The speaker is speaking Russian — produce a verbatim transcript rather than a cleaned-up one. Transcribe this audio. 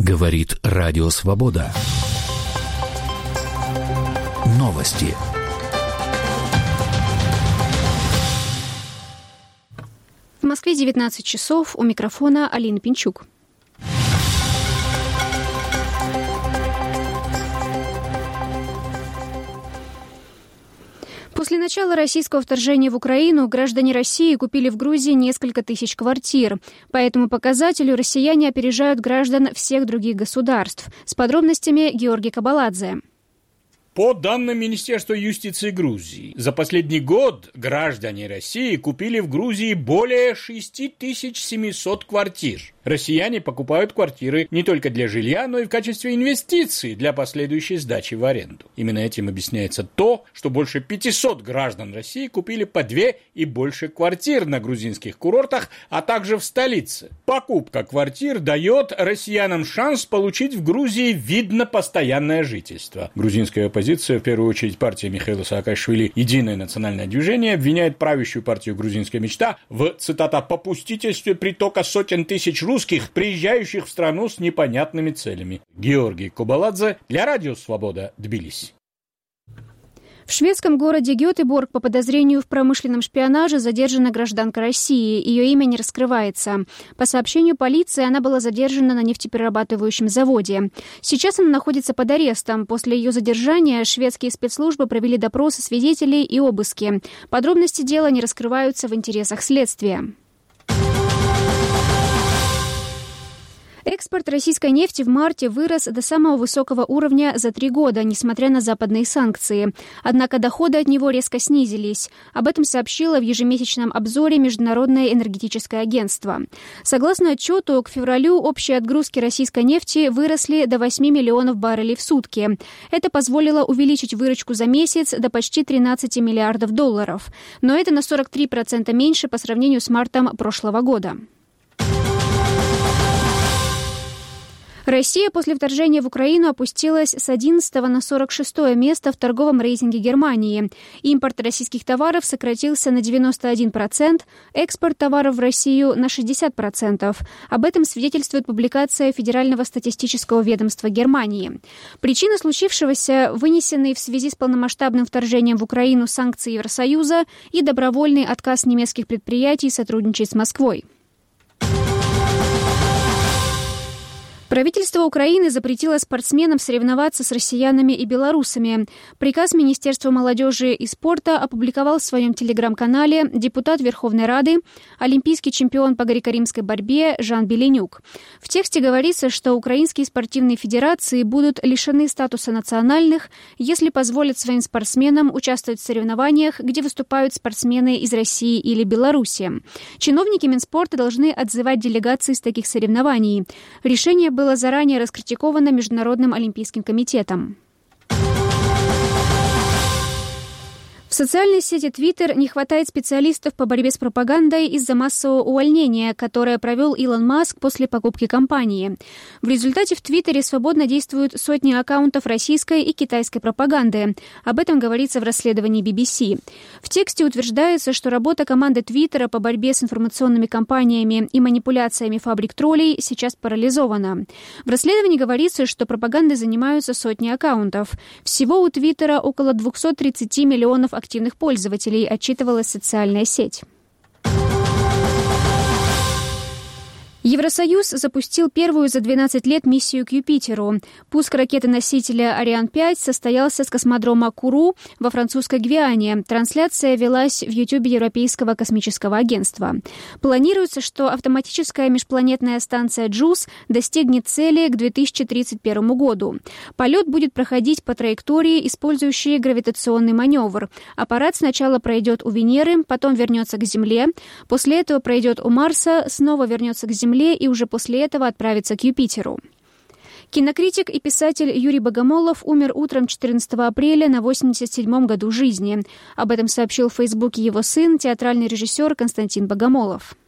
Говорит Радио Свобода. Новости. В Москве девятнадцать часов. У микрофона Алина Пинчук. После начала российского вторжения в Украину граждане России купили в Грузии несколько тысяч квартир. По этому показателю россияне опережают граждан всех других государств. С подробностями Георгий Кабаладзе. По данным Министерства юстиции Грузии, за последний год граждане России купили в Грузии более шесть тысяч семьсот квартир. Россияне покупают квартиры не только для жилья, но и в качестве инвестиций для последующей сдачи в аренду. Именно этим объясняется то, что больше пятисот граждан России купили по две и больше квартир на грузинских курортах, а также в столице. Покупка квартир дает россиянам шанс получить в Грузии вид на постоянное жительство. Грузинская оппозиция, в первую очередь партия Михаила Саакашвили «Единое национальное движение», обвиняет правящую партию «Грузинская мечта» в, цитата, «попустительстве притока сотен тысяч русских, приезжающих в страну с непонятными целями». Георгий Кабаладзе для Радио Свобода, Тбилиси. В шведском городе Гетеборг по подозрению в промышленном шпионаже задержана гражданка России. Ее имя не раскрывается. По сообщению полиции, она была задержана на нефтеперерабатывающем заводе. Сейчас она находится под арестом. После ее задержания шведские спецслужбы провели допросы свидетелей и обыски. Подробности дела не раскрываются в интересах следствия. Экспорт российской нефти в марте вырос до самого высокого уровня за три года, несмотря на западные санкции. Однако доходы от него резко снизились. Об этом сообщило в ежемесячном обзоре Международное энергетическое агентство. Согласно отчету, к февралю общие отгрузки российской нефти выросли до восьми миллионов баррелей в сутки. Это позволило увеличить выручку за месяц до почти тринадцати миллиардов долларов. Но это на сорок три процента меньше по сравнению с мартом прошлого года. Россия после вторжения в Украину опустилась с одиннадцатого на сорок шестое место в торговом рейтинге Германии. Импорт российских товаров сократился на девяносто один процент, экспорт товаров в Россию на шестьдесят процентов. Об этом свидетельствует публикация Федерального статистического ведомства Германии. Причина случившегося – вынесенные в связи с полномасштабным вторжением в Украину санкции Евросоюза и добровольный отказ немецких предприятий сотрудничать с Москвой. Правительство Украины запретило спортсменам соревноваться с россиянами и белорусами. Приказ Министерства молодежи и спорта опубликовал в своем телеграм-канале депутат Верховной Рады, олимпийский чемпион по греко-римской борьбе Жан Беленюк. В тексте говорится, что украинские спортивные федерации будут лишены статуса национальных, если позволят своим спортсменам участвовать в соревнованиях, где выступают спортсмены из России или Беларуси. Чиновники Минспорта должны отзывать делегации с таких соревнований. Решение было было заранее раскритиковано Международным олимпийским комитетом. В социальной сети Twitter не хватает специалистов по борьбе с пропагандой из-за массового увольнения, которое провел Илон Маск после покупки компании. В результате в Твиттере свободно действуют сотни аккаунтов российской и китайской пропаганды. Об этом говорится в расследовании би би си. В тексте утверждается, что работа команды Твиттера по борьбе с информационными кампаниями и манипуляциями фабрик троллей сейчас парализована. В расследовании говорится, что пропагандой занимаются сотни аккаунтов. Всего у Твиттера около двухсот тридцати миллионов активных пользователей, отчитывалась социальная сеть. Евросоюз запустил первую за двенадцать лет миссию к Юпитеру. Пуск ракеты-носителя Ариан пять состоялся с космодрома Куру во французской Гвиане. Трансляция велась в Ютубе Европейского космического агентства. Планируется, что автоматическая межпланетная станция джуз достигнет цели к две тысячи тридцать первому году. Полет будет проходить по траектории, использующей гравитационный маневр. Аппарат сначала пройдет у Венеры, потом вернется к Земле. После этого пройдет у Марса, снова вернется к Земле и уже после этого отправится к Юпитеру. Кинокритик и писатель Юрий Богомолов умер утром четырнадцатого апреля на восемьдесят седьмом году жизни. Об этом сообщил в Фейсбуке его сын, театральный режиссер Константин Богомолов.